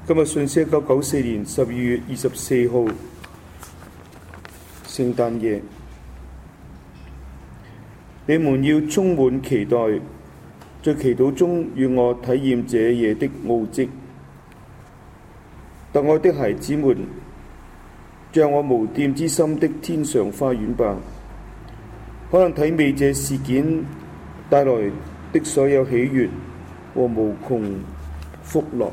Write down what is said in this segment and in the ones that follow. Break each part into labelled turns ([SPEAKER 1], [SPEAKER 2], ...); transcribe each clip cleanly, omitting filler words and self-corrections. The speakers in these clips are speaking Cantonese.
[SPEAKER 1] 今日信息1994年12月24號，聖誕夜。你們要充滿期待，在祈禱中與我體驗這夜的奧蹟。特愛的孩子們，像我無玷之心的天上花園吧，可能體味這事件帶來的所有喜悅和無窮福樂。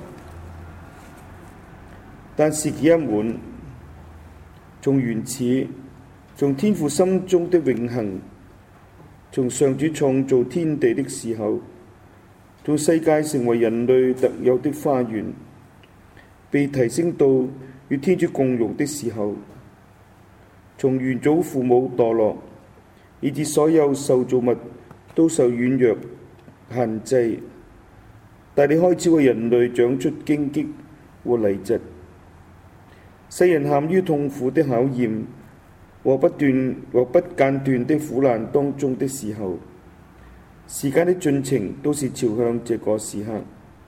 [SPEAKER 1] 但事件一滿，從原始，從天父心中的永恆，從上主創造天地的時候，從世界成為人類特有的花園，被提升到與天主共融的時候，從原祖父母墮落，以致所有受造物都受軟弱限制，帶領開始為人類長出荊棘和蒺藜。世人陷於痛苦的考驗和不間斷的苦難當中的時候，時間的進程都是朝向這個時刻。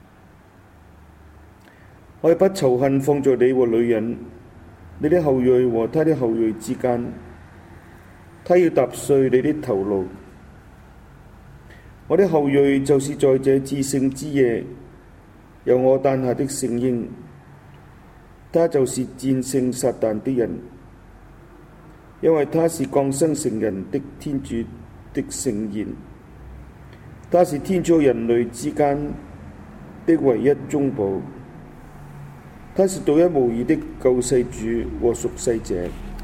[SPEAKER 1] 我把仇恨放在你和女人，你的後裔和他的後裔之間，他要踏碎你的頭顱。我的後裔就是在這至聖之夜由我誕下的聖嬰，他就是戰勝撒旦的人，因為他是降生成人的天主的聖言，他是天主和人類之間的唯一中保，他是獨一無二的救世主和贖世者。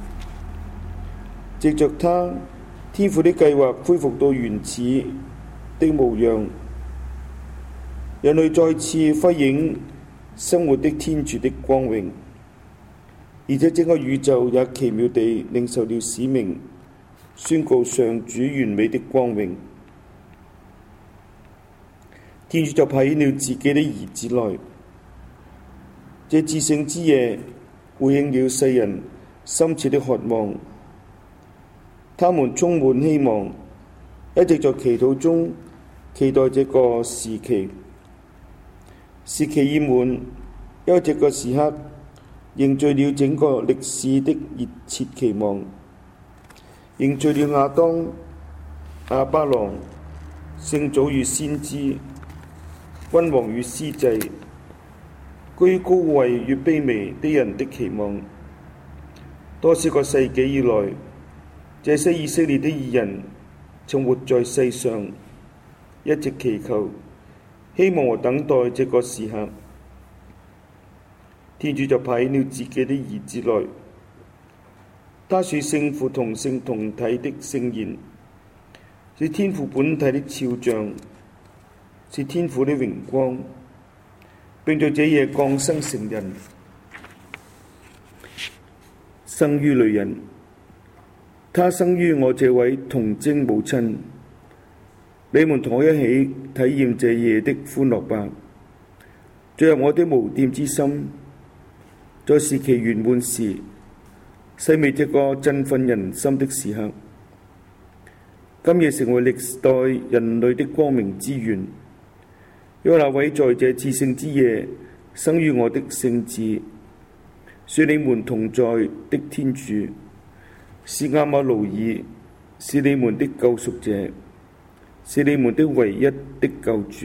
[SPEAKER 1] 藉着他，天父的計劃恢復到原始的模樣，人類再次輝映生活的天主的光榮，而且整個宇宙也奇妙地領受了使命，宣告上主完美的光榮。天主就派遣了自己的兒子來，這至聖之夜回應了世人深切的渴望，他們充滿希望，一直在祈禱中期待這個時期。時期已滿，因為這個時刻凝聚了整個歷史的熱切期望，凝聚了亞當、亞巴郎、聖祖與先知、君王與司祭、居於高位與卑微的人的期望。多少個世紀以來，這些以色列的義人曾活在世上，一直祈求、希望和等待這個時刻。天主就派遣了自己的兒子來，他是聖父同聖同體的聖言，是天父本體的肖像，是天父的榮光，並在這夜降生成人，生於女人。他生於我這位童貞母親。你們同我一起體驗這夜的歡樂吧，進入我的無玷之心，在時期圓滿時，細味這個振奮人心的時刻。今夜成為歷代人類的光明之源，因為那位在這至聖之夜生於我的聖子，是你們同在的天主，是亞瑪奴耳，是你們的救贖者，是你們的唯一的救主。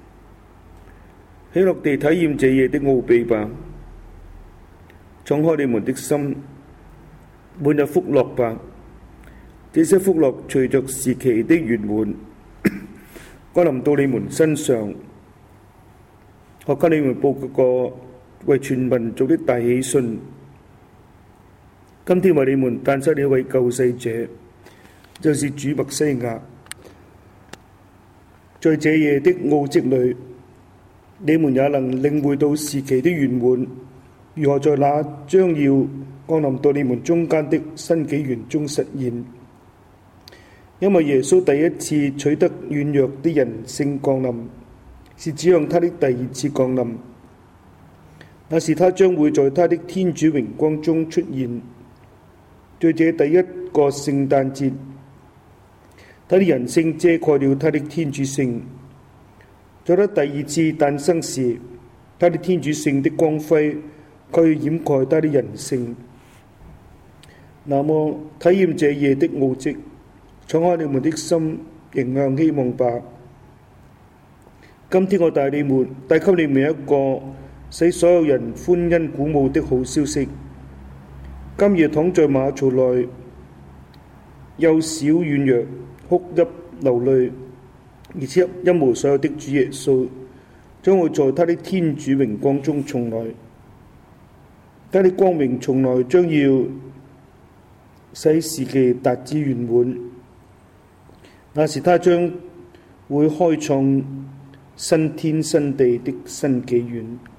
[SPEAKER 1] 喜樂地體驗這夜的奧秘吧，敞開你們的心，滿有福樂吧。這些福樂隨着時期的圓滿降臨到你們身上。我給你們報個為全民族的大喜訊，今天為你們誕生了一位救世者，就是主默西亞。在這夜的奧蹟裏，你們也能領會到時期的圓滿，如何在那將要降臨到你們中間的新紀元中實現。因為耶穌第一次取得軟弱的人性降臨，是指向他的第二次降臨。那時他將會在他的天主榮光中出現。在這第一個聖誕節，他的人性遮蓋了他的天主性。在他第二次誕生時， 他的天主性的光輝卻要掩蓋他的人性。那麼體驗這夜的奧蹟，敞開你們的心，迎向希望吧。今天我帶給你們一個使所有人歡欣鼓舞的好消息。今夜躺在馬槽內幼小軟弱、哭泣流淚，而且一無所有的主耶穌，將會在他的天主榮光中重來。他的光明從來將要使事期達至圓滿，那時他將會開創新天新地的新紀元。